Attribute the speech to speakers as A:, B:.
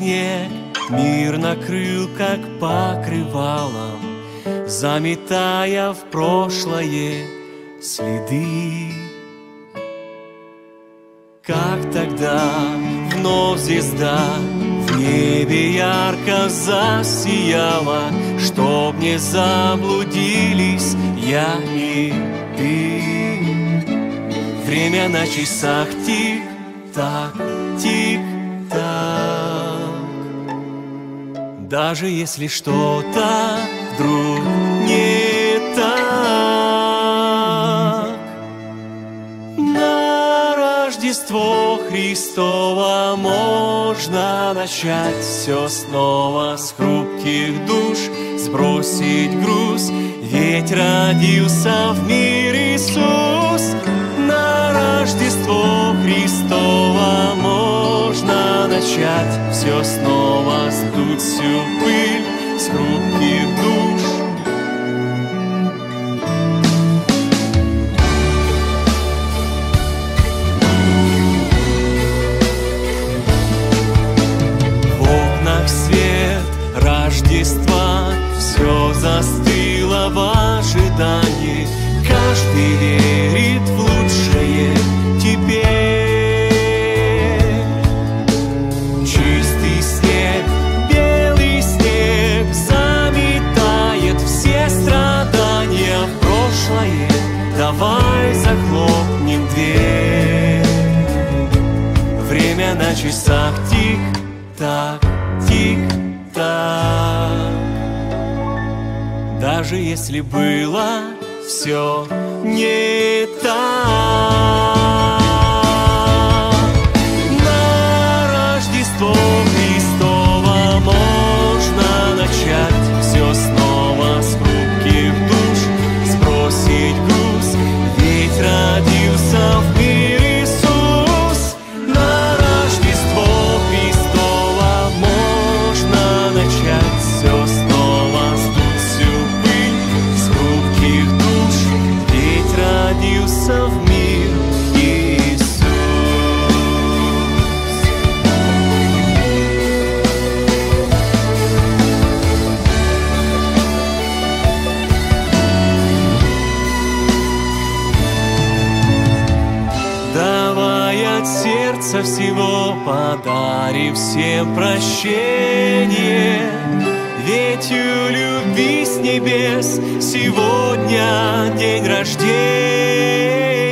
A: снег мир накрыл, как покрывалом, заметая в прошлое следы. Как тогда вновь звезда в небе ярко засияла, чтоб не заблудились я и ты. Время на часах тик-так, тик-так. Даже если что-то вдруг не так, на Рождество Христово можно начать все снова с хрупких душ, сбросить груз, ведь родился в мир Иисус. На Рождество Христово можно начать все снова, сдуть всю пыль с хрупких душ. В окнах свет Рождества, все застыло в ожидании. Каждый верит в лучшее теперь. Чистый снег, белый снег заметает все страдания в прошлое. Давай захлопнем дверь. Время на часах тик-так, тик-так. Даже если было все не так, на Рождество Христово можно начать все снова с хрупких душ, сбросить груз, ведь родился в мир Иисус. На Рождество Христово можно начать все снова, сдуть всю пыль с хрупких душ, ведь родился в мир Иисус. Давай от сердца всего подарим всем прощение, ведь у любви с небес сегодня день рождения.